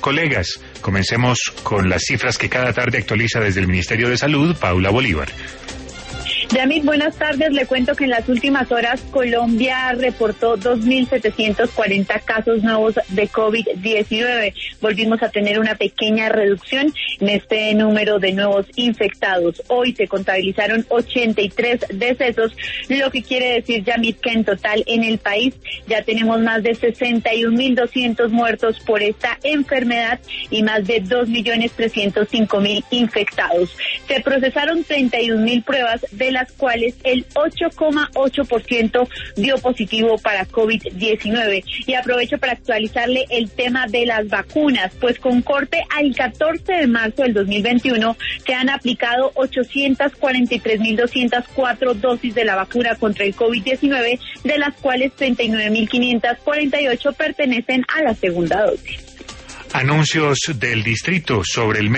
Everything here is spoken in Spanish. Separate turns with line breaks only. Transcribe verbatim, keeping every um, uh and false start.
colegas. Comencemos con las cifras que cada tarde actualiza desde el Ministerio de Salud, Paula Bolívar.
Yamit, buenas tardes. Le cuento que en las últimas horas Colombia reportó dos mil setecientos cuarenta casos nuevos de COVID diecinueve. Volvimos a tener una pequeña reducción en este número de nuevos infectados. Hoy se contabilizaron ochenta y tres decesos, lo que quiere decir, Yamit, que en total en el país ya tenemos más de sesenta y un mil doscientos muertos por esta enfermedad y más de dos millones trescientos cinco mil infectados. Se procesaron treinta y un mil pruebas, de las cuales el ocho coma ocho por ciento dio positivo para COVID diecinueve. Y aprovecho para actualizarle el tema de las vacunas, pues con corte al catorce de marzo del dos mil veintiuno se han aplicado ochocientas cuarenta y tres mil doscientas cuatro dosis de la vacuna contra el COVID diecinueve, de las cuales treinta y nueve mil quinientas cuarenta y ocho pertenecen a la segunda dosis.
Anuncios del distrito sobre el